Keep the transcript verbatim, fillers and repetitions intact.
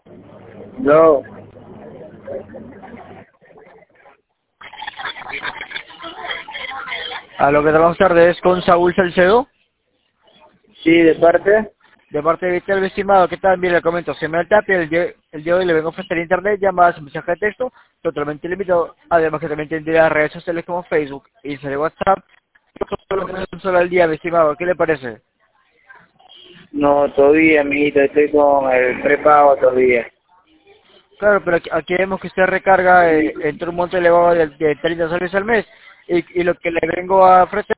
No, A lo que trabajamos tarde es con Saúl Salcedo, sí, de parte. de parte de Vital, estimado. ¿Qué tal? Mire, le comento, se me Tapia, el día, el día de hoy le vengo a ofrecer internet, llamadas, mensaje de texto, totalmente limitado. Además que también tendría redes sociales como Facebook, Instagram, WhatsApp, todo lo que es un solo al día, mi estimado. ¿Qué le parece? No, todavía, amiguito, estoy con el prepago todavía. Claro, pero aquí, aquí vemos que usted recarga eh, entre un monto elevado de, de treinta soles al mes y, y lo que le vengo a ofrecer